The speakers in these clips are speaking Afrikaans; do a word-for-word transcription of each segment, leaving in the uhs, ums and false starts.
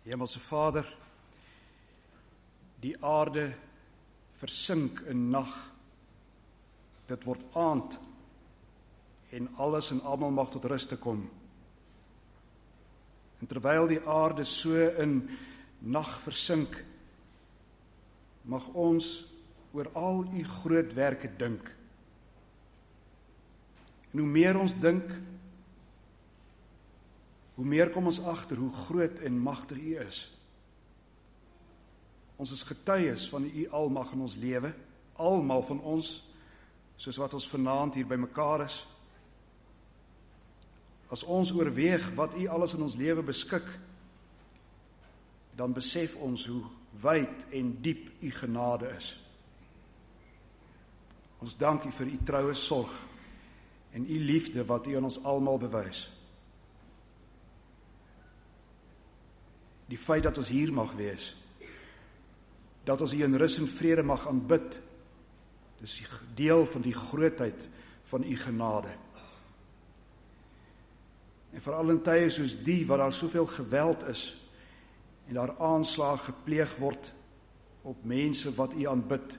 Hemelse Vader, die aarde versink in nag. Dit word aand en alles en almal mag tot rus te kom. En terwyl die aarde so in nag versink, mag ons oor al u groot werke dink. En hoe meer ons dink, hoe meer kom ons agter hoe groot en magtig u is. Ons is getuies van u almag in ons lewe, almal van ons, soos wat ons vanaand hier by mekaar is. As ons oorweeg wat u alles in ons lewe beskik, dan besef ons hoe wyd en diep u genade is. Ons dank u vir u troue sorg en u liefde wat u aan ons almal bewys. Die feit dat ons hier mag wees, dat ons u in rus en vrede mag aanbid, dis deel van die grootheid van u genade. En veral in tye soos die, waar daar soveel geweld is, en daar aanslag gepleeg word op mense wat u aanbid,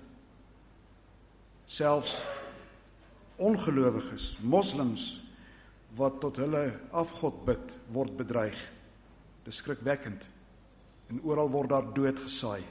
selfs ongelowiges, moslims, wat tot hulle afgod bid, word bedreig. Dis skrikwekkend, en oral word daar dood gesaai.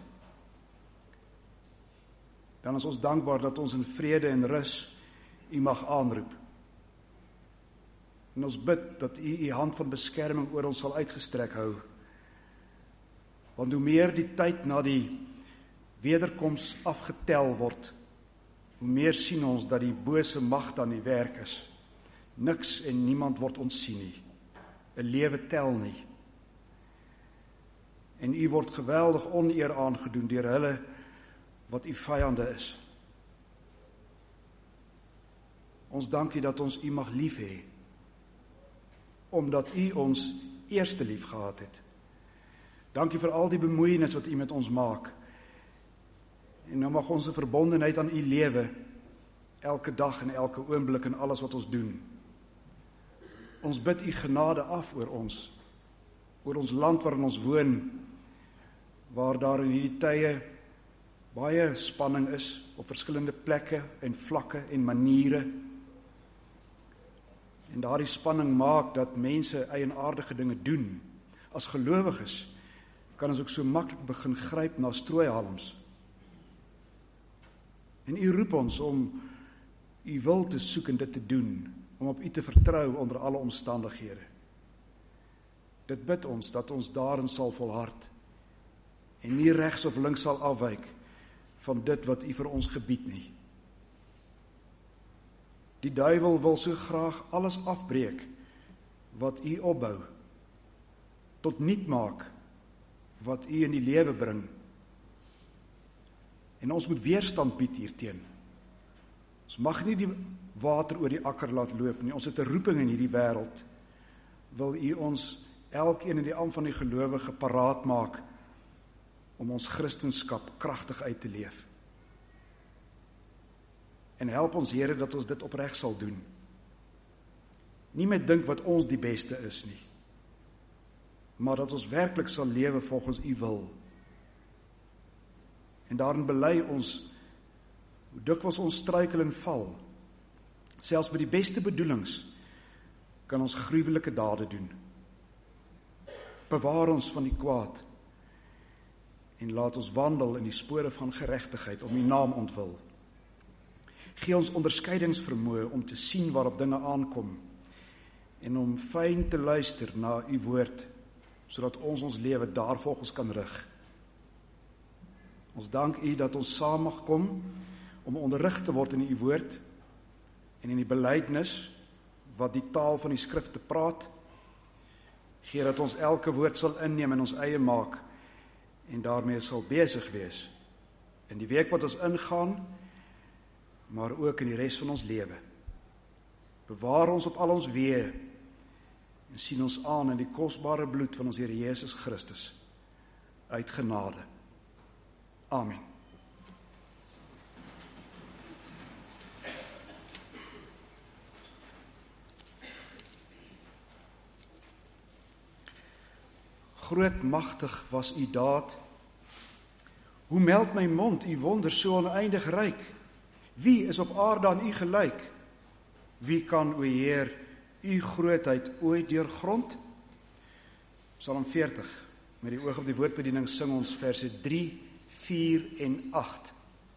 Dan is ons dankbaar dat ons in vrede en rus u mag aanroep. En ons bid dat u u hand van beskerming oor ons sal uitgestrek hou. Want hoe meer die tyd na die wederkoms afgetel word, hoe meer sien ons dat die bose magte aan die werk is. Niks en niemand word ontsien nie. 'n Lewe tel nie. En u word geweldig oneer aangedoen deur hulle wat u vyande is. Ons dank u dat ons u mag lief hê, omdat u ons eerste lief gehad het. Dankie vir al die bemoeienis wat u met ons maak. En nou mag ons 'n verbondenheid aan u lewe, elke dag en elke oomblik in alles wat ons doen. Ons bid u genade af oor ons, oor ons land waarin ons woon, waar daar in hierdie tye baie spanning is, op verskillende plekke en vlakke en maniere. En daardie spanning maak dat mense eienaardige dinge doen. As gelowiges kan ons ook so maklik begin gryp na strooihalms. En u roep ons om u wil te soek en dit te doen, om op u te vertrou onder alle omstandighede. Dit bid ons dat ons daarin sal volhard en nie regs of links sal afwyk van dit wat u vir ons gebied nie. Die duiwel wil so graag alles afbreek wat u opbou, tot niet maak wat u in die lewe bring. En ons moet weerstand bied hierteen. Ons mag nie die water oor die akker laat loop nie. Ons het 'n roeping in hierdie wêreld. Wil u ons elkeen in die am van die gelowige paraat maak om ons Christenskap kragtig uit te leef. En help ons, Here, dat ons dit opreg sal doen. Nie met dink wat ons die beste is nie, maar dat ons werklik sal lewe volgens u wil. En daarin bely ons hoe dikwels ons struikel en val. Selfs met die beste bedoelings kan ons gruwelike dade doen. Bewaar ons van die kwaad en laat ons wandel in die spore van geregtigheid om u naam ontwil. Gee ons onderskeidingsvermoë om te sien waarop dinge aankom en om fyn te luister na u woord, sodat ons ons lewe daarvolgens kan rig. Ons dank u dat ons saam mag kom om onderrig te word in u woord en in die belydenis wat die taal van die skrifte praat. Gee dat ons elke woord sal inneem en ons eie maak en daarmee sal besig wees in die week wat ons ingaan, maar ook in die res van ons lewe. Bewaar ons op al ons weë en sien ons aan in die kosbare bloed van ons Here Jesus Christus uit genade. Amen. grootmagtig was u daad. Hoe meld my mond u wonder so oneindig ryk? Wie is op aarde aan u gelyk? Wie kan, o Heer, u grootheid ooit deurgrond? Psalm veertig, met die oog op die woordbediening sing ons verse drie, vier en agt.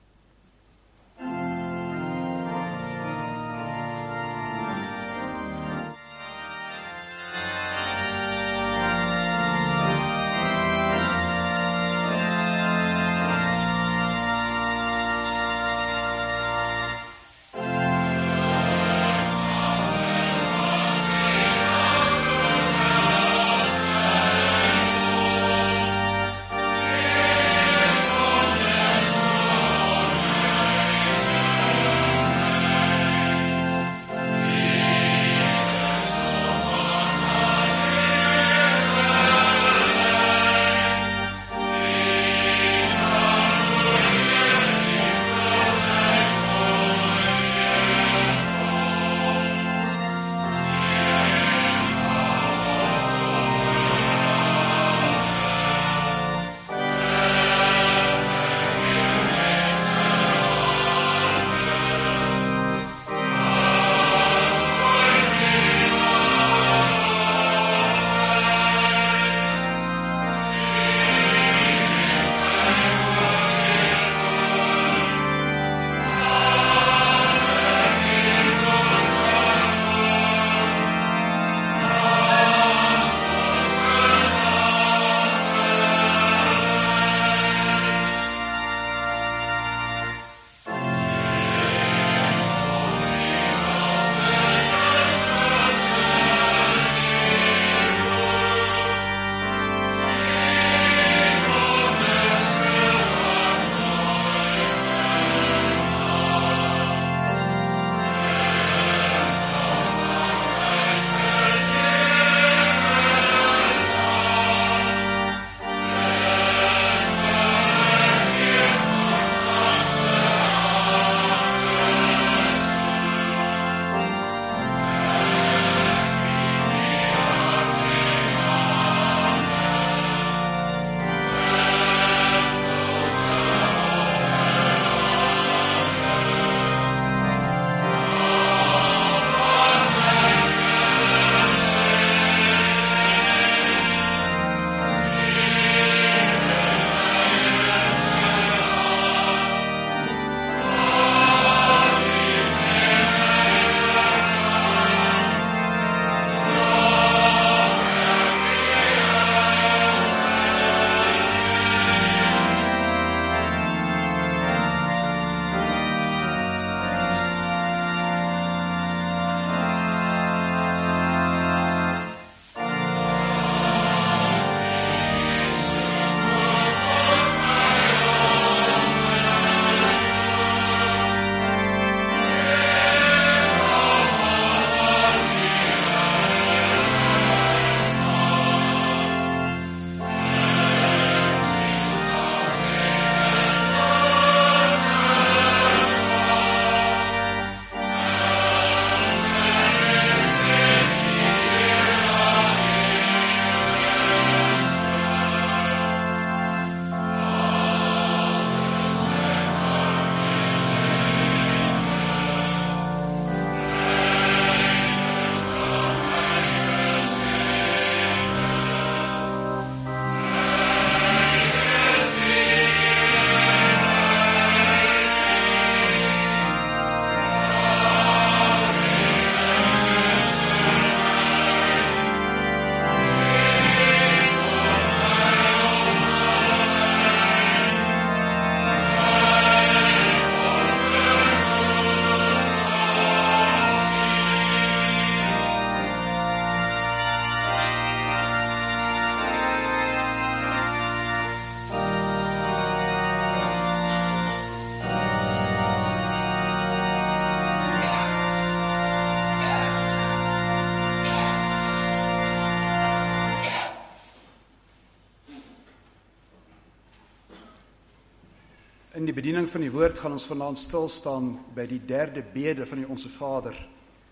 In die bediening van die woord gaan ons vanaand stil staan by die derde bede van die Onse Vader.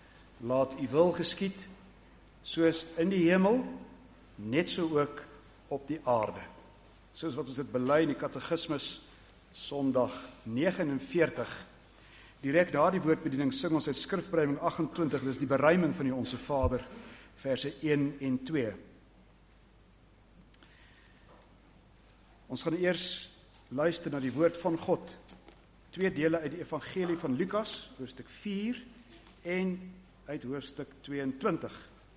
Laat u wil geskied, soos in die hemel, net so ook op die aarde. Soos wat ons dit bely in die katekismus, Sondag negen en veertig, direk daardie woordbediening sing ons uit skrifbreiding agt en twintig, dis die beruiming van die Onse Vader, verse een en twee. Ons gaan eers luister na die woord van God, twee dele uit die evangelie van Lukas, hoofstuk vier, en uit hoofstuk tweeëntwintig.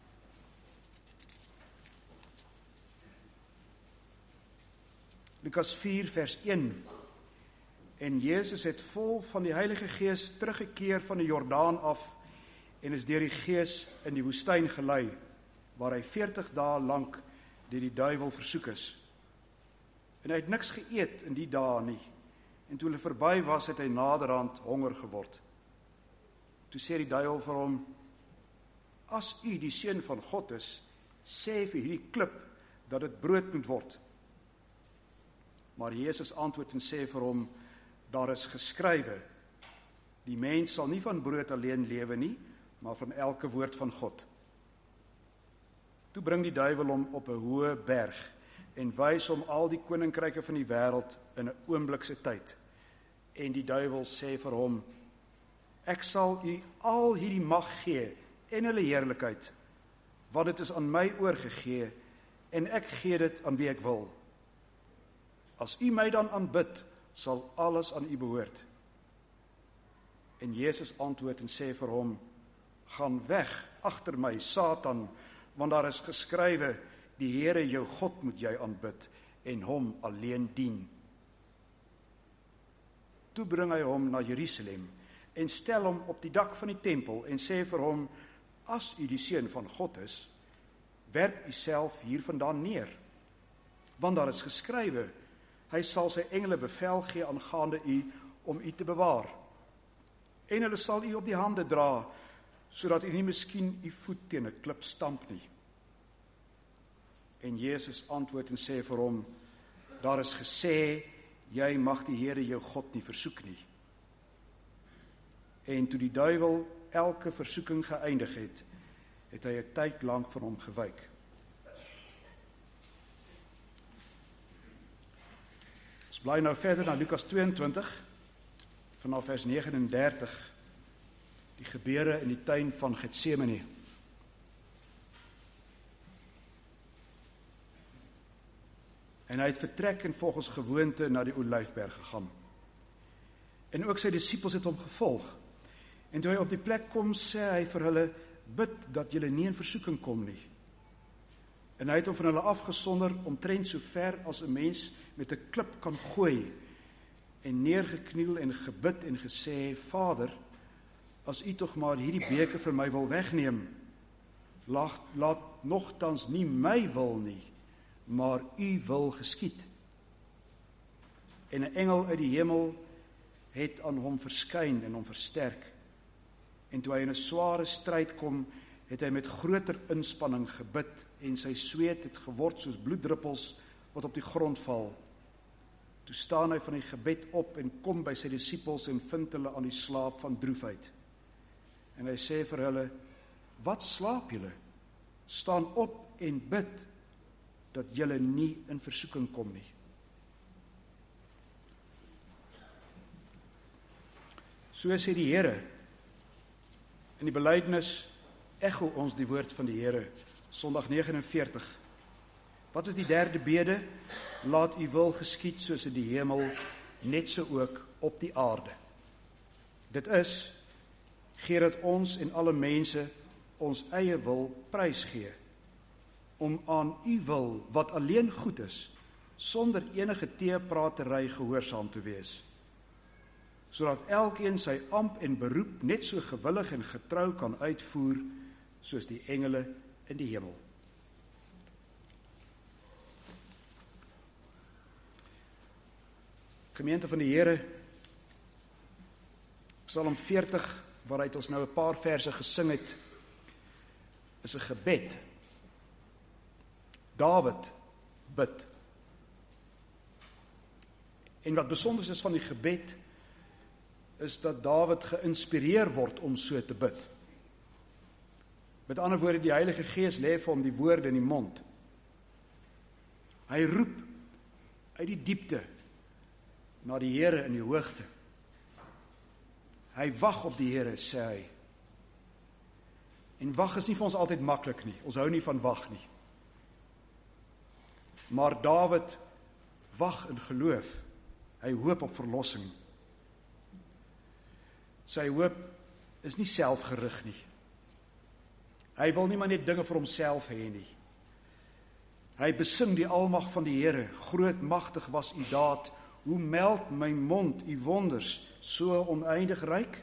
Lukas vier vers een. En Jezus het vol van die Heilige Gees teruggekeer van die Jordaan af en is deur die Gees in die woestyn gelei, waar hy veertig dae lank deur die duiwel versoek is. En hy het niks geëet in die dae nie. En toe hulle verby was, het hy naderhand honger geword. Toe sê die duiwel vir hom: As u die seun van God is, sê vir hierdie klip dat dit brood moet word. Maar Jesus antwoord en sê vir hom: Daar is geskrywe, die mens sal nie van brood alleen lewe nie, maar van elke woord van God. Toe bring die duiwel hom op 'n hoë berg en wys hom al die koninkryke van die wêreld in 'n oomblikse tyd. En die duiwel sê vir hom: Ek sal u al hierdie mag gee en hulle heerlikheid, want dit is aan my oorgegee en ek gee dit aan wie ek wil. As u my dan aanbid, sal alles aan u behoort. En Jesus antwoord en sê vir hom: Gaan weg agter my, Satan, want daar is geskrywe, die Here jou God moet jy aanbid en hom alleen dien. Toe bring hy hom na Jerusalem en stel hom op die dak van die tempel en sê vir hom: As u die seun van God is, werp u self hiervandaan neer, want daar is geskrywe, hy sal sy engele bevel gee aangaande u om u te bewaar. En hulle sal u op die hande dra, sodat u nie miskien u voet teen 'n klip stamp nie. En Jesus antwoord en sê vir hom: Daar is gesê, jy mag die Here jou God nie versoek nie. En toe die duiwel elke versoeking geëindig het, het hy 'n tyd lank van hom gewyk. Ons bly nou verder na Lukas tweeëntwintig, vanaf vers negen en dertig, die gebeure in die tuin van Getsemane. En hy het vertrek en volgens gewoonte na die Olyfberg gegaan. En ook sy disippels het hom gevolg. En toe hy op die plek kom, sê hy vir hulle: Bid dat julle nie in versoeking kom nie. En hy het hom van hulle afgesonder, omtrent so ver as 'n mens met 'n klip kan gooi, en neergekniel en gebid en gesê: Vader, as u tog maar hierdie beker vir my wil wegneem, laat, laat nogtans nie my wil nie, maar u wil geskied. En 'n engel uit die hemel het aan hom verskyn en hom versterk. En toe hy in 'n sware stryd kom, het hy met groter inspanning gebid en sy sweet het geword soos bloeddruppels wat op die grond val. Toe staan hy van die gebed op en kom by sy disippels en vind hulle aan die slaap van droefheid. En hy sê vir hulle: Wat slaap julle? Staan op en bid, dat julle nie in versoeking kom nie. So sê die Here. In die belydenis echo ons die woord van die Here, Sondag negen en veertig. Wat is die derde bede? Laat u wil geskied soos in die hemel, net so ook op die aarde. Dit is, gee dat ons en alle mense ons eie wil prysgee, om aan u wil, wat alleen goed is, sonder enige teepratery gehoorsaam te wees, sodat elkeen sy amp en beroep net so gewillig en getrou kan uitvoer, soos die engele in die hemel. Gemeente van die Here, Psalm veertig, waaruit ons nou 'n paar verse gesing het, is 'n gebed. Dawid bid. En wat besonder is van die gebed, is dat Dawid geïnspireer word om so te bid. Met ander woorde, die Heilige Gees lê vir hom die woorde in die mond. Hy roep uit die diepte na die Here in die hoogte. Hy wag op die Here, sê hy. En wag is nie vir ons altyd maklik nie. Ons hou nie van wag nie. Maar Dawid wag in geloof. Hy hoop op verlossing. Sy hoop is nie selfgerig nie. Hy wil nie maar net dinge vir homself hê nie. Hy besing die almag van die Here. Groot magtig was u daad. Hoe meld my mond u wonders, so oneindig ryk?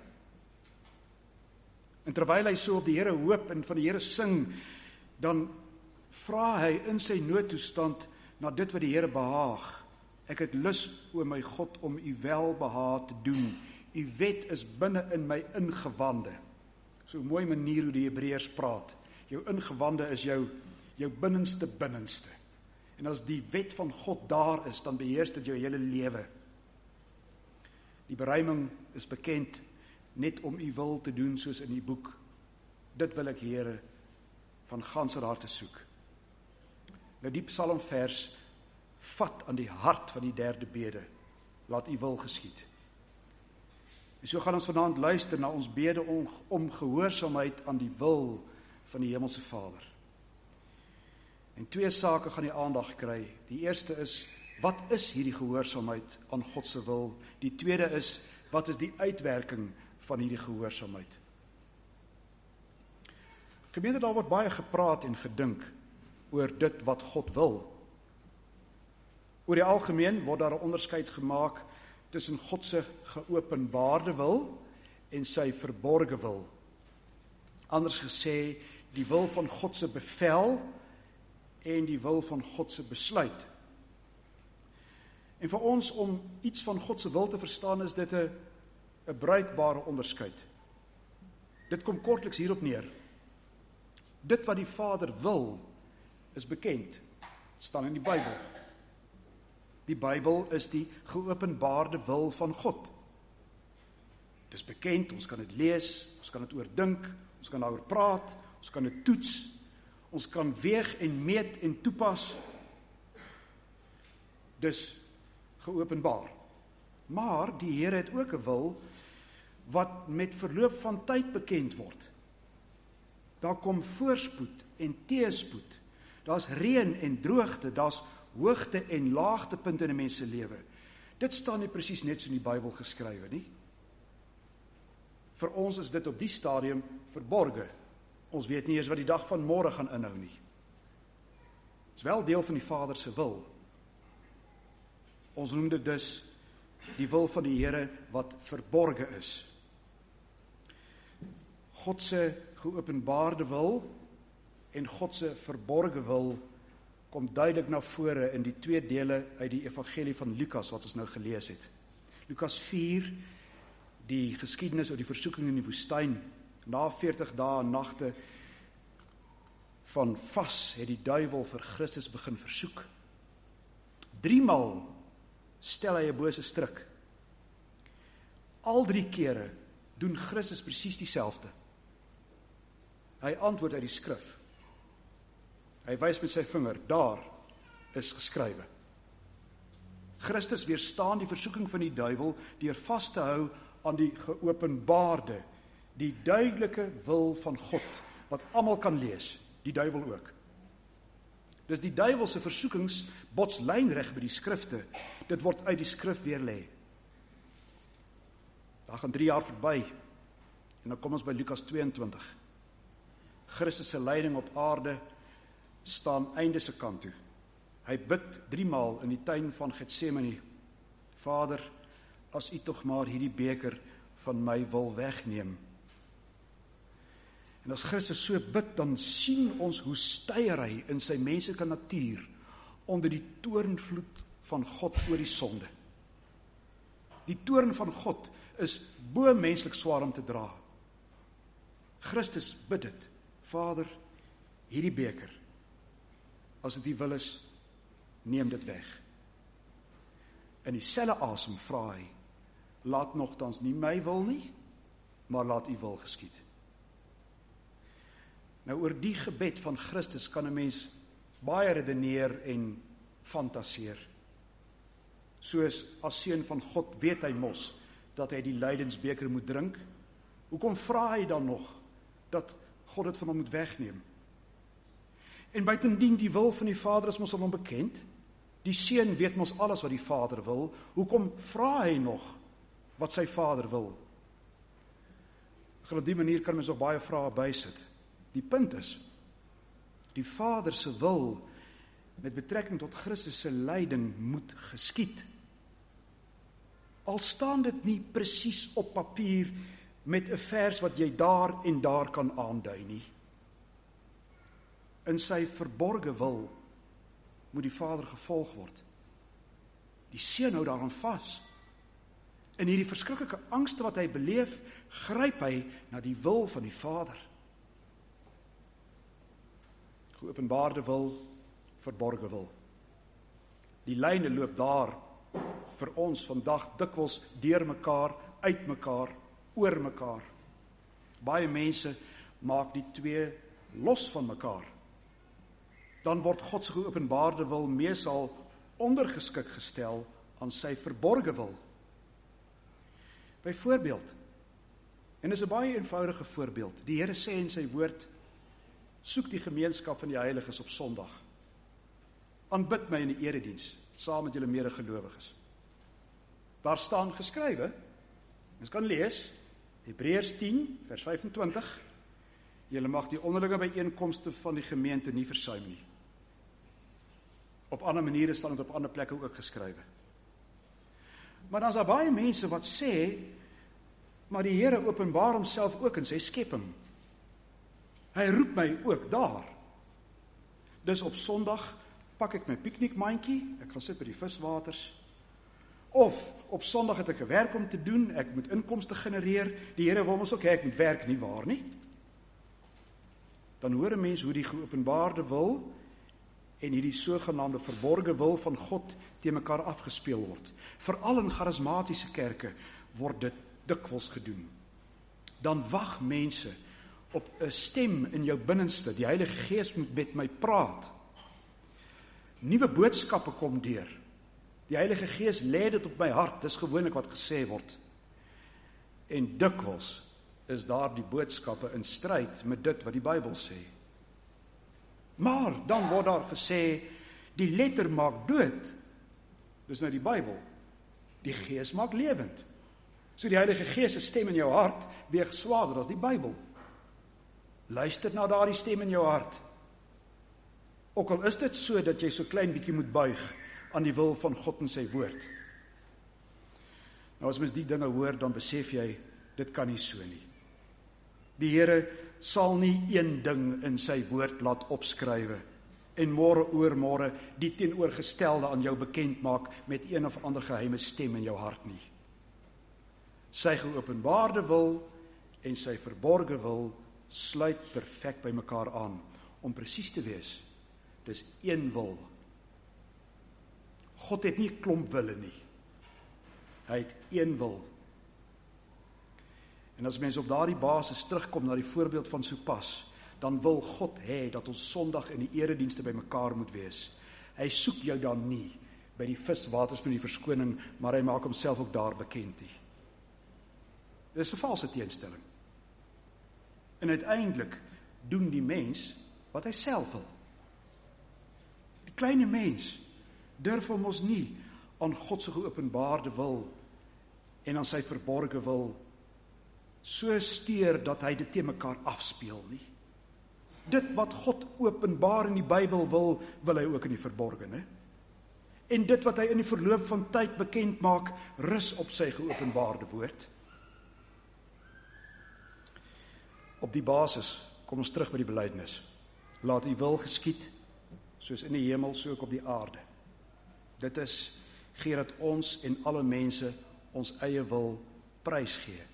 En terwyl hy so op die Here hoop en van die Here sing, dan vra hy in sy noodtoestand na dit wat die Here behaag. Ek het lus, o my God, om u welbehaag te doen. U wet is binne in my ingewande. So 'n mooi manier hoe die Hebreërs praat. Jou ingewande is jou, jou binnenste binnenste. En as die wet van God daar is, dan beheers dit jou hele lewe. Die beruiming is bekend net om u wil te doen soos in die boek. Dit wil ek, Here, van ganser harte soek. Nou die psalmvers vat aan die hart van die derde bede. Laat u wil geskied. En so gaan ons vanaand luister na ons bede om, om gehoorsaamheid aan die wil van die Hemelse Vader. En twee sake gaan die aandag kry. Die eerste is, wat is hierdie gehoorsaamheid aan God se wil? Die tweede is, wat is die uitwerking van hierdie gehoorsaamheid? Gemeente, daar word baie gepraat en gedink oor dit wat God wil. Oor die algemeen word daar 'n onderskeid gemaak tussen God se geopenbaarde wil en sy verborge wil. Anders gesê, die wil van God se bevel en die wil van God se besluit. En vir ons om iets van God se wil te verstaan, is dit 'n 'n bruikbare onderskeid. Dit kom kortliks hierop neer. Dit wat die Vader wil, is bekend, staan in die Bybel. Die Bybel is die geopenbaarde wil van God. Dit is bekend, ons kan dit lees, ons kan dit oordink, ons kan daaroor praat, ons kan dit toets, ons kan weeg en meet en toepas. Dis geopenbaar. Maar die Here het ook 'n wil wat met verloop van tyd bekend word. Daar kom voorspoed en teëspoed. Daar's reën en droogte, daar's hoogte en laagtepunte in 'n mens se lewe. Dit staan nie presies net so in die Bybel geskrywe nie. Vir ons is dit op die stadium verborge. Ons weet nie eens wat die dag van môre gaan inhou nie. Dit is wel deel van die Vader se wil. Ons noem dit dus die wil van die Here wat verborge is. God se geopenbaarde wil en God se verborge wil kom duidelik na vore in die twee dele uit die evangelie van Lukas wat ons nou gelees het. Lukas vier, die geskiedenis oor die versoeking in die woestyn. Na veertig dae en nagte van vas het die duiwel vir Christus begin versoek. Driemaal stel hy 'n bose stryk. Al drie kere doen Christus presies dieselfde. Hy antwoord uit die skrif. Hy wys met sy vinger, daar is geskrywe. Christus weerstaan die versoeking van die duiwel deur vas te hou aan die geopenbaarde, die duidelike wil van God, wat almal kan lees, die duiwel ook. Dus die duiwel se versoekings bots lynreg by die skrifte, dit word uit die skrif weerlê. Daar gaan drie jaar verby, en dan kom ons by Lukas tweeëntwintig. Christus se lyding op aarde staan einde se kant toe. Hy bid driemaal in die tuin van Getsemane, Vader, as u tog maar hierdie beker van my wil wegneem. En as Christus so bid, dan sien ons hoe styer hy in sy menslike natuur onder die toornvloed van God oor die sonde. Die toorn van God is bo menslik swaar om te dra. Christus bid dit, Vader, hierdie beker, as dit u wil is, neem dit weg. In dieselfde asem vra hy, laat nogtans nie my wil nie, maar laat u wil geskied. Nou oor die gebed van Christus kan 'n mens baie redeneer en fantaseer. Soos as seun van God weet hy mos dat hy die lydensbeker moet drink. Hoekom vra hy dan nog dat God dit van hom moet wegneem? En buitendien die wil van die Vader is mos aan hom bekend. Die seun weet mos alles wat die Vader wil. Hoekom vra hy nog wat sy Vader wil? Op die manier kan mens nog baie vrae bysit. Die punt is, die Vader se wil met betrekking tot Christus se lyding moet geskied. Al staan dit nie presies op papier met 'n vers wat jy daar en daar kan aandui nie. In sy verborge wil moet die Vader gevolg word. Die seun hou daaraan vas. In hierdie verskriklike angste wat hy beleef, gryp hy na die wil van die Vader. Geopenbaarde wil, verborge wil. Die lyne loop daar vir ons vandag dikwels deur mekaar, uit mekaar, oor mekaar. Baie mense maak die twee los van mekaar. Dan word God se geopenbaarde wil meesal ondergeskik gestel aan sy verborge wil. Byvoorbeeld, en dis 'n baie eenvoudige voorbeeld, die Here sê in sy woord, soek die gemeenskap van die heiliges op Sondag. Aanbid my in die erediens, saam met julle medegelowiges. Daar staan geskrywe, ons kan lees, Hebreërs tien, vers vyf-en-twintig, julle mag die onderlinge byeenkomste van die gemeente nie versuim nie. Op ander maniere staan dit op ander plekke ook geskrywe. Maar dan is daar baie mense wat sê, maar die Here openbaar homself ook in sy skepping. Hy roep my ook daar. Dus op Sondag pak ek my piknikmandjie, ek gaan sit by die viswaters. Of op Sondag het ek 'n werk om te doen, ek moet inkomste genereer. Die Here wil ons ook hê ek moet werk, nie waar nie? Dan hoor 'n mens hoe die geopenbaarde wil en hierdie sogenaamde verborge wil van God teen mekaar afgespeel word. Veral in charismatiese kerke word dit dikwels gedoen. Dan wag mense op 'n stem in jou binneste, die Heilige Gees moet met my praat. Nuwe boodskappe kom deur. Die Heilige Gees lê dit op my hart, dis gewoonlik wat gesê word. En dikwels is daar die boodskappe in stryd met dit wat die Bybel sê. Maar dan word daar gesê, die letter maak dood. Dis nou die Bybel. Die Gees maak lewend. So die Heilige Gees se stem in jou hart weeg swaarder as die Bybel. Luister na daardie stem in jou hart. Ook al is dit so dat jy so klein bietjie moet buig aan die wil van God en sy woord. Nou as mens die dinge hoor, dan besef jy, dit kan nie so nie. Die Here sal nie een ding in sy woord laat opskrywe en môre oor môre die teenoorgestelde aan jou bekend maak met een of ander geheime stem in jou hart nie. Sy geopenbaarde wil en sy verborge wil sluit perfek by mekaar aan. Om presies te wees, dis een wil. God het nie 'n klomp wille nie. Hy het een wil. En as mense op daardie basis terugkom na die voorbeeld van sopas, dan wil God hê dat ons Sondag in die eredienste by mekaar moet wees. Hy soek jou dan nie by die viswaters met die verskoning, maar hy maak homself ook daar bekend nie. Dit is 'n valse teenstelling. En uiteindelik doen die mens wat hy self wil. Die kleine mens durf hom ons nie aan God se geopenbaarde wil en aan sy verborge wil so steur dat hy dit teen mekaar afspeel nie. Dit wat God openbaar in die Bybel wil, wil hy ook in die verborge, né? En dit wat hy in die verloop van tyd bekend maak, rus op sy geopenbaarde woord. Op die basis kom ons terug by die belydenis. Laat u wil geskied, soos in die hemel, so ook op die aarde. Dit is, gee dat ons en alle mense ons eie wil prysgee.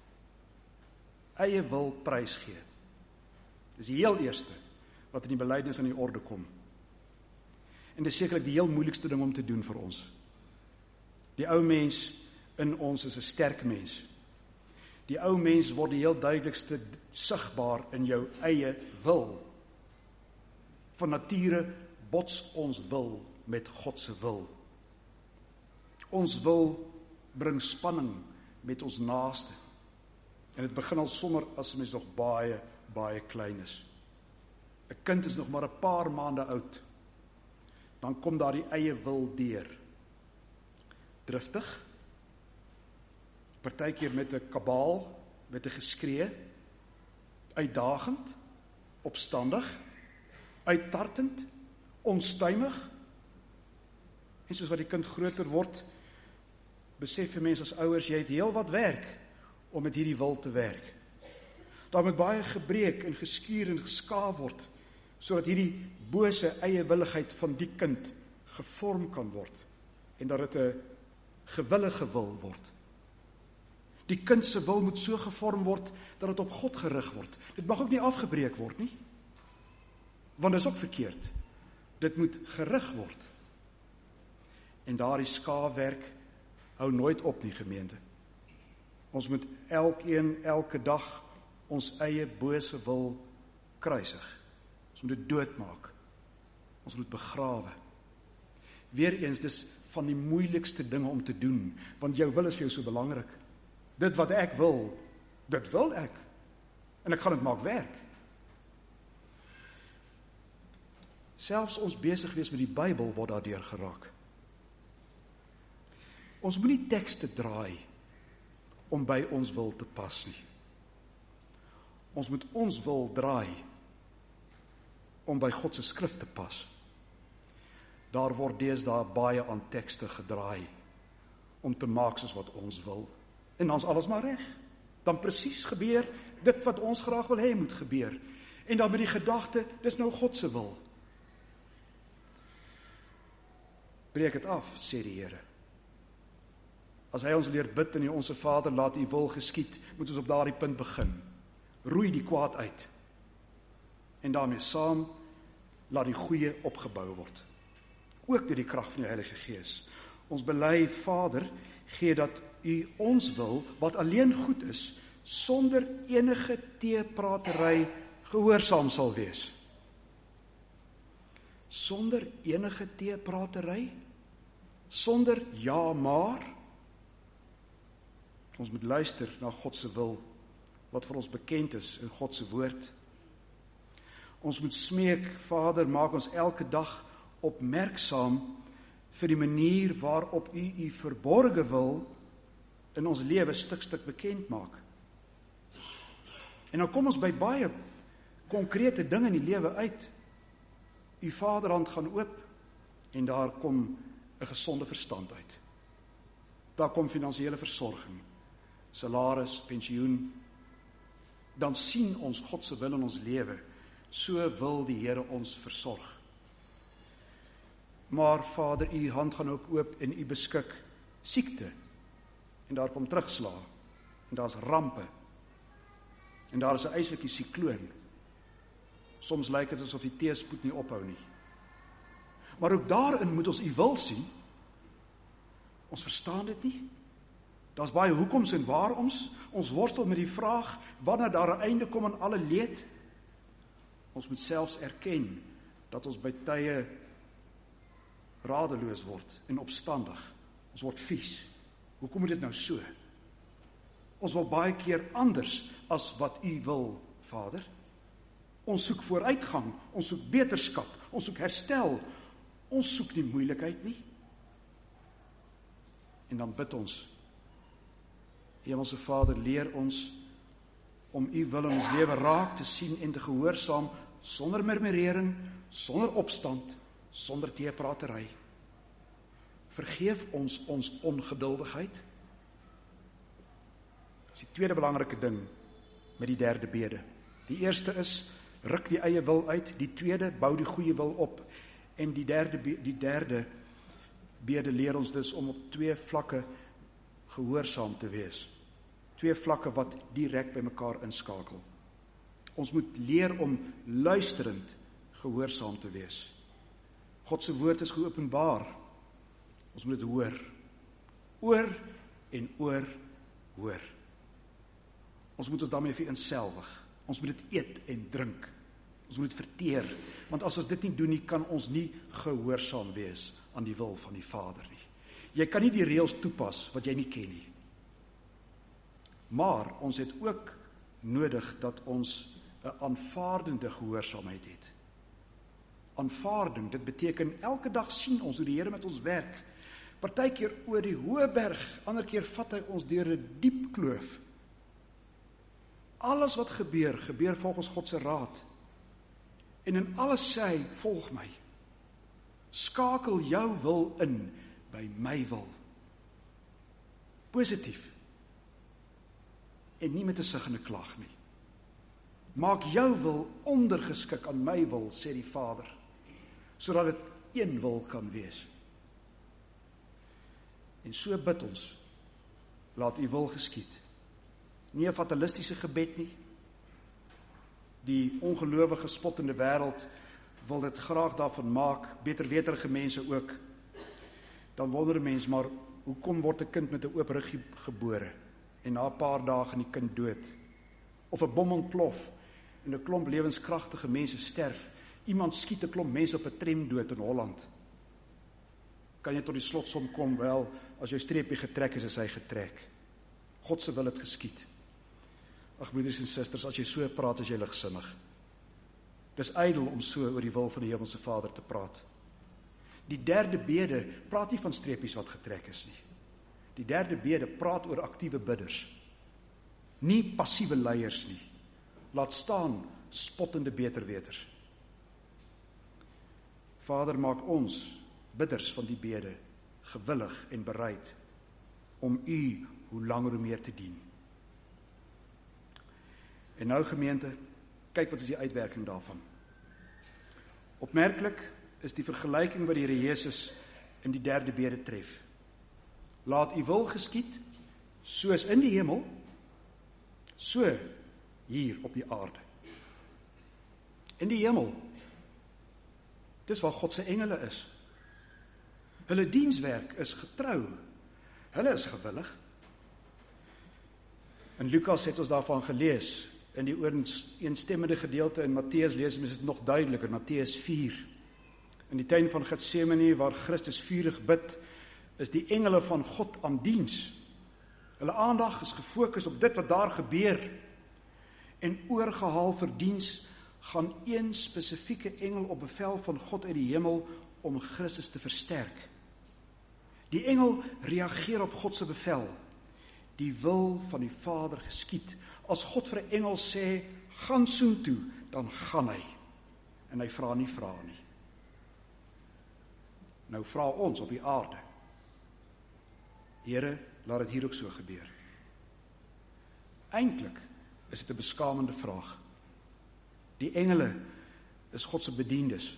Eie wil prysgee. Dis die heel eerste wat in die belydenis aan die orde kom. En dis sekerlik die heel moeilikste ding om te doen vir ons. Die ou mens in ons is 'n sterk mens. Die ou mens word die heel duidelikste sigbaar in jou eie wil. Van nature bots ons wil met God se wil. Ons wil bring spanning met ons naaste. En dit begin al sommer as 'n mens nog baie, baie klein is. 'n Kind is nog maar 'n paar maande oud. Dan kom daar die eie wil deur. Driftig, partykeer met 'n kabaal, met 'n geskree, uitdagend, opstandig, uittartend, onstuimig. En soos wat die kind groter word, besef vir mense as ouers, jy het heel wat werk om met hierdie wil te werk. Daar moet baie gebreek en geskuur en geskaaf word, sodat hierdie bose eie willigheid van die kind gevorm kan word, en dat dit 'n gewillige wil word. Die kind se wil moet so gevorm word, dat dit op God gerig word. Dit mag ook nie afgebreek word nie, want dit is ook verkeerd. Dit moet gerig word. En daardie skaafwerk hou nooit op nie, gemeente. Ons moet elkeen, elke dag, ons eie bose wil kruisig. Ons moet dit doodmaak. Ons moet begrawe. Weereens, dis van die moeilikste dinge om te doen, want jou wil is vir jou so belangrik. Dit wat ek wil, dit wil ek. En ek gaan dit maak werk. Selfs ons besig wees met die Bybel word daardeur geraak. Ons moet nie tekste draai om by ons wil te pas nie. Ons moet ons wil draai om by God se skrif te pas. Daar word deesdae baie aan tekste gedraai om te maak soos wat ons wil. En dan is alles maar reg. Dan presies gebeur dit wat ons graag wil hê moet gebeur. En dan met die gedagte, dis nou God se wil. Breek dit af, sê die Here. As hy ons leer bid in die Onse Vader, laat u wil geskied, moet ons op daardie punt begin. Roei die kwaad uit. En daarmee saam, laat die goeie opgebou word. Ook deur die krag van die Heilige Gees. Ons bely, Vader, gee dat u ons wil, wat alleen goed is, sonder enige teepratery gehoorsaam sal wees. Sonder enige teepratery? Sonder ja maar? Ons moet luister na God se wil, wat vir ons bekend is in God se woord. Ons moet smeek, Vader, maak ons elke dag opmerksaam vir die manier waarop u u verborge wil in ons lewe stuk stuk bekend maak. En dan kom ons by baie konkrete dinge in die lewe uit. U vaderhand gaan oop en daar kom 'n gesonde verstand uit. Daar kom finansiële versorging, salaris, pensioen. Dan sien ons God se wil in ons lewe. So wil die Here ons versorg. Maar Vader, u hand gaan ook oop en u beskik siekte. En daar kom terugslag. En daar's rampe. En daar is 'n eislike sikloon. Soms lyk dit asof die teëspoed nie ophou nie. Maar ook daarin moet ons u wil sien. Ons verstaan dit nie. Daar's baie hoekoms en waaroms. Ons worstel met die vraag, wanneer daar 'n einde kom aan alle leed. Ons moet selfs erken dat ons by tye radeloos word en opstandig. Ons word vies. Hoekom moet dit nou so? Ons wil baie keer anders as wat u wil, Vader. Ons soek vooruitgang, ons soek beterskap, ons soek herstel. Ons soek nie moeilikheid nie. En dan bid ons, Hemelse Vader, leer ons om u wil in ons lewe raak te sien en te gehoorsaam, sonder murmurering, sonder opstand, sonder teepratery. Vergeef ons ons ongeduldigheid. Dit is die tweede belangrike ding met die derde bede. Die eerste is, ruk die eie wil uit. Die tweede, bou die goeie wil op. En die derde, die derde bede leer ons dus om op twee vlakke gehoorsaam te wees. Twee vlakke wat direk by mekaar inskakel. Ons moet leer om luisterend gehoorsaam te wees. God se woord is geopenbaar. Ons moet dit hoor. Oor en oor hoor. Ons moet ons daarmee vereenselwig. Ons moet dit eet en drink. Ons moet verteer, want as ons dit nie doen nie, kan ons nie gehoorsaam wees aan die wil van die Vader nie. Jy kan nie die reëls toepas wat jy nie ken nie. Maar ons het ook nodig dat ons 'n aanvaardende gehoorsaamheid het. Aanvaarding, dit beteken elke dag sien ons hoe die Here met ons werk. Partykeer oor die hoë berg, ander keer vat hy ons deur 'n diep kloof. Alles wat gebeur, gebeur volgens God se raad. En in alles sê hy, volg my. Skakel jou wil in by my wil. Positief. En nie met 'n sug en 'n klag nie. Maak jou wil ondergeskik aan my wil, sê die Vader, sodat dit een wil kan wees. En so bid ons, laat u wil geskied. Nie 'n fatalistiese gebed nie. Die ongelowige spottende wêreld wil dit graag daarvan maak, beterweterige mense ook. Dan wonder 'n mens maar, hoekom word 'n kind met 'n oop rug gebore en na 'n paar dae gaan die kind dood? Of 'n bom ontplof en 'n klomp lewenskragtige mense sterf. Iemand skiet 'n klomp mense op 'n tram dood in Holland. Kan jy tot die slotsom kom, wel, as jou streepie getrek is, is hy getrek. God se wil het geskied. Ag broeders en susters, as jy so praat, is jy ligsinnig. Dis ydel om so oor die wil van die Hemelse Vader te praat. Die derde bede praat nie van streepies wat getrek is nie. Die derde bede praat oor aktiewe bidders. Nie passiewe leiers nie. Laat staan spottende beterweters. Vader, maak ons bidders van die bede gewillig en bereid om u hoe langer hoe meer te dien. En nou gemeente, kyk wat is die uitwerking daarvan. Opmerklik is die vergelyking wat die Here Jesus in die derde bede tref. Laat u wil geskied, soos in die hemel, so hier op die aarde. In die hemel, dis waar God se engele is. Hulle dienswerk is getrou. Hulle is gewillig. In Lukas het ons daarvan gelees, in die ooreenstemmende gedeelte in Matteus lees ons dit nog duideliker, Matteus vier. In die tuin van Getsemane, waar Christus vurig bid, is die engele van God aan diens. Hulle aandag is gefokus op dit wat daar gebeur, en oorgehaal vir diens gaan een spesifieke engel op bevel van God uit die hemel om Christus te versterk. Die engel reageer op God se bevel. Die wil van die Vader geskied. As God vir 'n engel sê, gaan soontoe, dan gaan hy. En hy vra nie vra nie. Nou vra ons op die aarde, Here, laat dit hier ook so gebeur. Eintlik is dit 'n beskaamende vraag. Die engele is God se bediendes.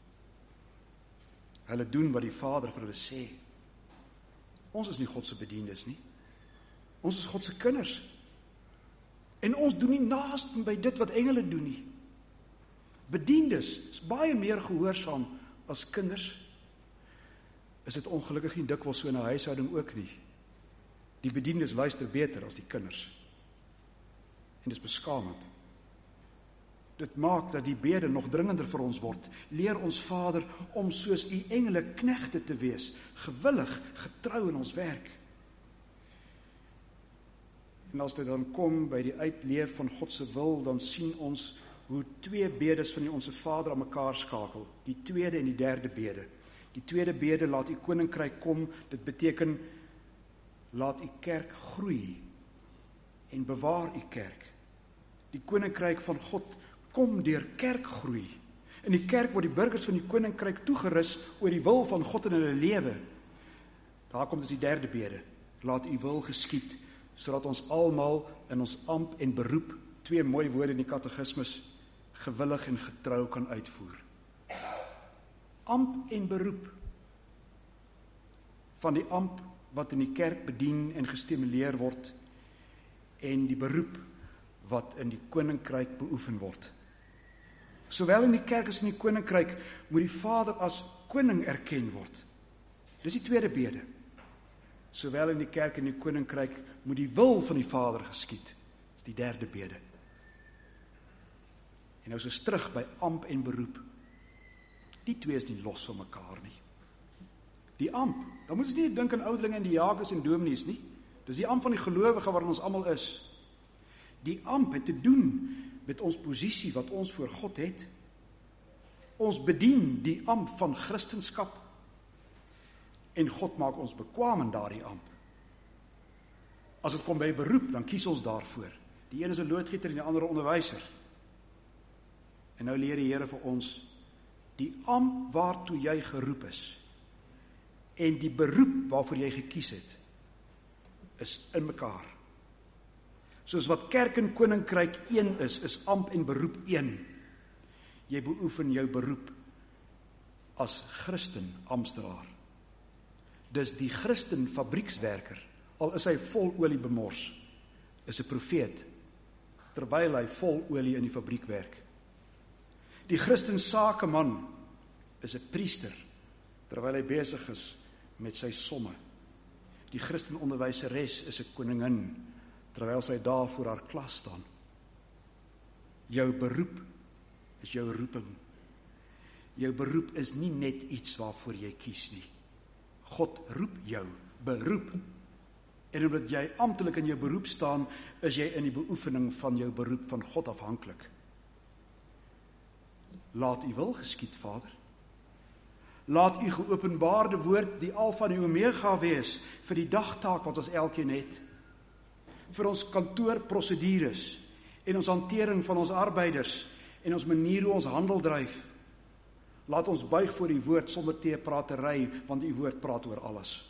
Hulle doen wat die Vader vir hulle sê. Ons is nie God se bediendes nie. Ons is God se kinders. En ons doen nie naaste by dit wat engele doen nie. Bediendes is baie meer gehoorsaam as kinders. Is dit ongelukkig nie dikwels so in 'n huishouding ook nie. Die bediendes luister beter as die kinders. En dis beskaamend. Dit maak dat die bede nog dringender vir ons word. Leer ons Vader om soos u engele knegte te wees, gewillig, getrou in ons werk. En as dit dan kom by die uitleef van God se wil, dan sien ons hoe twee bedes van die Onse Vader aan mekaar skakel. Die tweede en die derde bede. Die tweede bede, laat u koninkryk kom, dit beteken, laat u kerk groei en bewaar u kerk. Die koninkryk van God kom deur kerkgroei. In die kerk word die burgers van die koninkryk toegerus oor die wil van God in hulle lewe. Daar kom dus die derde bede. Laat u wil geskied, sodat ons almal in ons ampt en beroep, twee mooi woorde in die katekismus, gewillig en getrou kan uitvoer. Ampt en beroep. Van die ampt wat in die kerk bedien en gestimuleer word, en die beroep wat in die koninkryk beoefen word. Sowel in die kerk as in die koninkryk moet die Vader as koning erken word. Dis die tweede bede. Sowel in die kerk en die koninkryk moet die wil van die Vader geskied. Dis die derde bede. En nou is ons terug by amp en beroep. Die twee is nie los van mekaar nie. Die amp, dan moet ons nie dink aan ouderlinge en die jagers en dominees nie. Dis die amp van die gelowige waarin ons almal is. Die amp het te doen met ons posisie wat ons voor God het. Ons bedien die amp van Christenskap en God maak ons bekwam in daardie amp. As dit kom by beroep, dan kies ons daarvoor. Die een is 'n loodgieter en die ander 'n onderwyser. En nou leer die Here vir ons die amp waartoe jy geroep is en die beroep waarvoor jy gekies het is in mekaar. Soos wat kerk en koninkryk een is, is amp en beroep een. Jy beoefen jou beroep as Christen amptdraer. Dis die Christen fabriekswerker, al is hy vol olie bemors, is 'n profeet, terwyl hy vol olie in die fabriek werk. Die Christen sakeman is 'n priester, terwyl hy besig is met sy somme. Die Christen onderwyseres is 'n koningin, terwyl sy daar voor haar klas staan. Jou beroep is jou roeping. Jou beroep is nie net iets waarvoor jy kies nie. God roep jou, beroep. En omdat jy amptelik in jou beroep staan, is jy in die beoefening van jou beroep van God afhanklik. Laat u wil geskied, Vader. Laat u geopenbaarde woord die Alfa en die Omega wees vir die dagtaak wat ons elkeen het. Vir ons kantoorprosedures en ons hantering van ons arbeiders en ons manier hoe ons handel dryf. Laat ons buig voor die woord sonder teepratery, want die woord praat oor alles.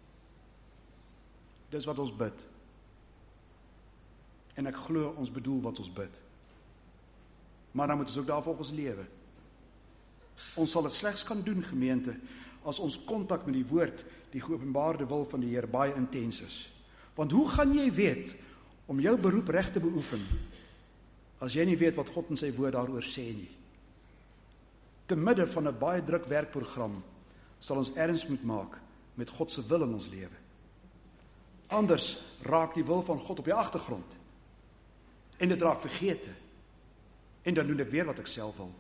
Dis wat ons bid. En ek glo ons bedoel wat ons bid. Maar dan moet ons ook daarvolgens lewe. Ons sal dit slegs kan doen, gemeente, as ons kontak met die woord, die geopenbaarde wil van die Here, baie intens is. Want hoe gaan jy weet om jou beroep reg te beoefen, as jy nie weet wat God in sy woord daaroor sê nie? Te midde van 'n baie druk werkprogram sal ons erns moet maak met God se wil in ons lewe. Anders raak die wil van God op die agtergrond. En dit raak vergete. En dan doen ek weer wat ek self wil.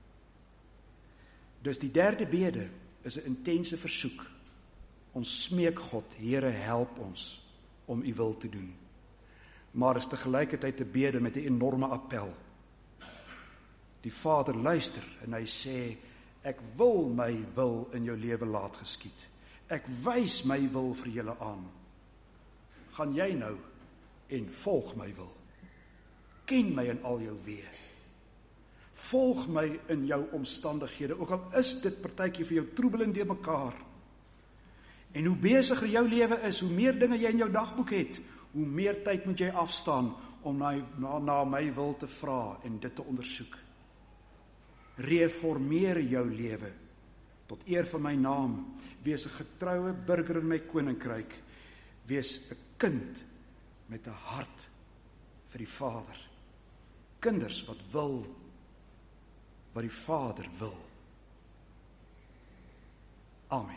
Dus die derde bede is 'n intense versoek. Ons smeek God, Here, help ons om u wil te doen. Maar is tegelijkertijd 'n bede met 'n enorme appel. Die Vader luister en hy sê, ek wil my wil in jou lewe laat geskied. Ek wys my wil vir julle aan. Gaan jy nou en volg my wil. Ken my in al jou weë. Volg my in jou omstandighede, ook al is dit partytjie vir jou troebelend deur mekaar. En hoe besigger jou lewe is, hoe meer dinge jy in jou dagboek het, hoe meer tyd moet jy afstaan om na, na, na my wil te vra en dit te ondersoek. Reformeer jou lewe tot eer van my naam. Wees 'n getroue burger in my koninkryk. Wees 'n kind met 'n hart vir die Vader. Kinders wat wil wat die Vader wil. Amen.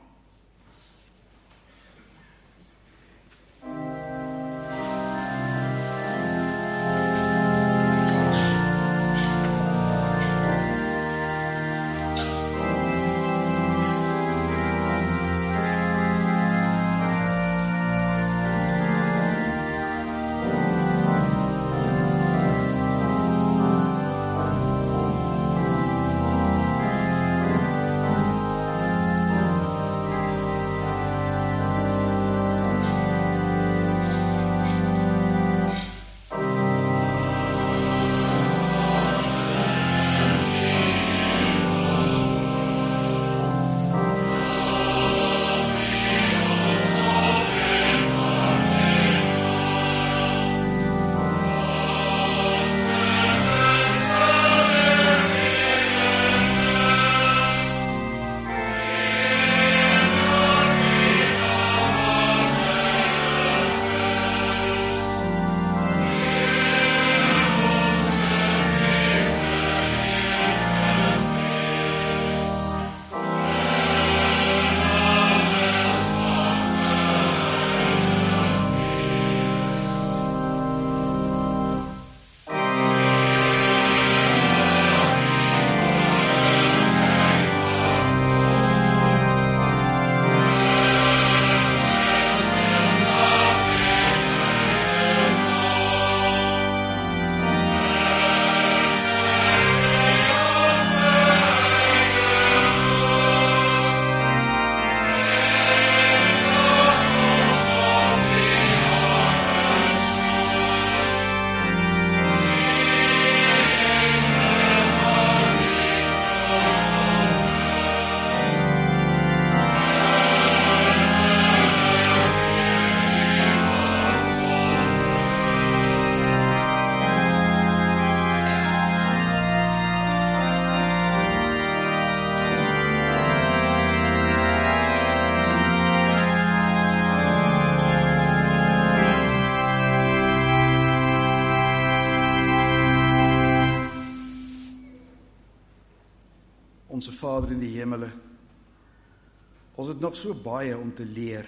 Onse Vader in die hemele, ons het nog so baie om te leer.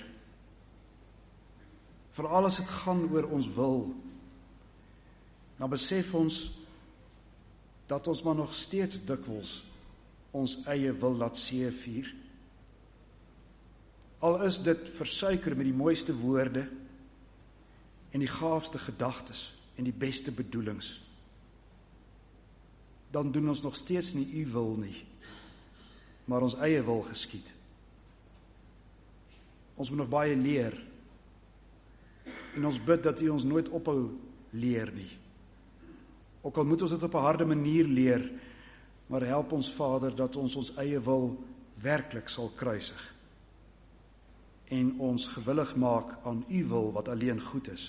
Veral as dit gaan oor ons wil, dan besef ons dat ons maar nog steeds dikwels ons eie wil laat seevier. Al is dit versuiker met die mooiste woorde en die gaafste gedagtes en die beste bedoelings, dan doen ons nog steeds nie u wil nie, maar ons eie wil geskied. Ons moet nog baie leer, en ons bid dat u ons nooit ophou leer nie. Ook al moet ons dit op 'n harde manier leer, maar help ons Vader dat ons ons eie wil werklik sal kruisig, en ons gewillig maak aan u wil wat alleen goed is.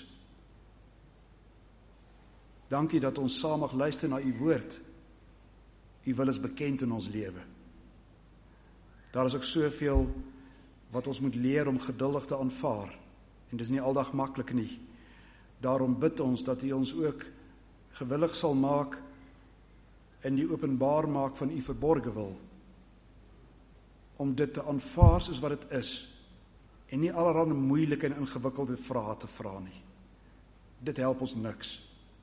Dankie dat ons saam mag luister na u woord. U wil is bekend in ons lewe. Daar is ook soveel wat ons moet leer om geduldig te aanvaar, en dis nie aldag maklik nie. Daarom bid ons dat u ons ook gewillig sal maak in die openbaar maak van u verborge wil, om dit te aanvaar soos wat dit is, en nie allerhande moeilike en ingewikkelde vrae te vra nie. Dit help ons niks.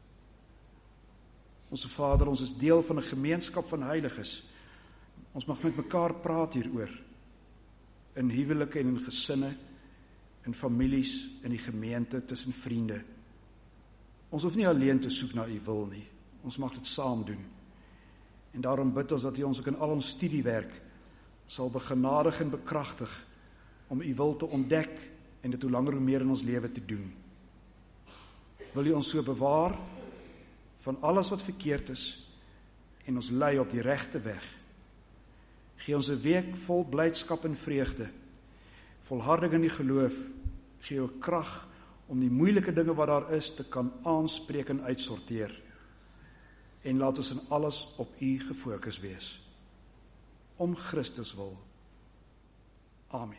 Onse Vader, ons is deel van 'n gemeenskap van heiliges. Ons mag met mekaar praat hieroor, in huwelike en in gesinne, in families, in die gemeente, tussen vriende. Ons hoef nie alleen te soek na u wil nie, ons mag dit saam doen. En daarom bid ons dat u ons ook in al ons studiewerk sal begenadig en bekragtig om u wil te ontdek en dit hoe langer hoe meer in ons lewe te doen. Wil u ons so bewaar van alles wat verkeerd is en ons lei op die regte weg. Gee ons 'n week vol blydskap en vreugde, volharding in die geloof, gee ons krag om die moeilike dinge wat daar is te kan aanspreek en uitsorteer. En laat ons in alles op u gefokus wees. Om Christus wil. Amen.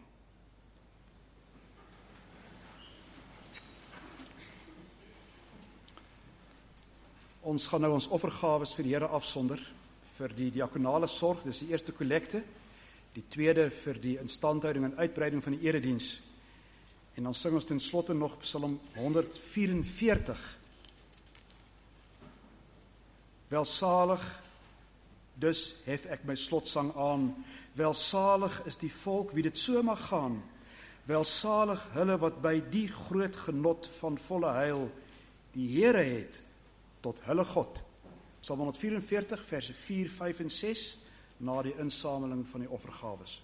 Ons gaan nou ons offergawes vir die Here afsonder, vir die diakonale sorg, dis die eerste kollekte, die tweede vir die instandhouding en uitbreiding van die erediens. En dan sing ons ten slotte nog Psalm honderd vierenveertig. Welsalig, dus hef ek my slotsang aan, welsalig is die volk wie dit so mag gaan, welsalig hulle wat by die groot genot van volle heil die Here het tot hulle God. Psalm honderd vierenveertig, verse vier, vyf en ses, na die insameling van die offergawes.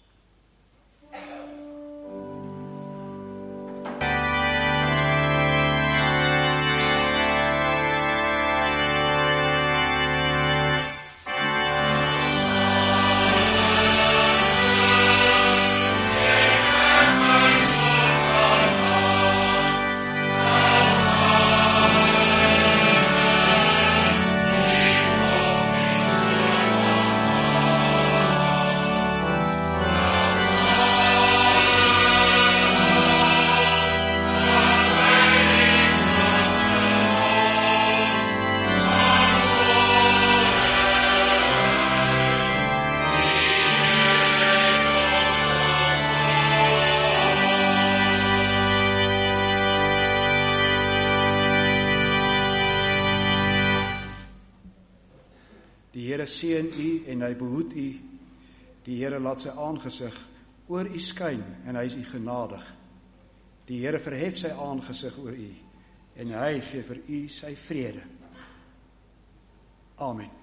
Die Here seën u en hy behoed u. Die Here laat sy aangesig oor u skyn en hy is u genadig. Die Here verhef sy aangesig oor u en hy gee vir u sy vrede. Amen.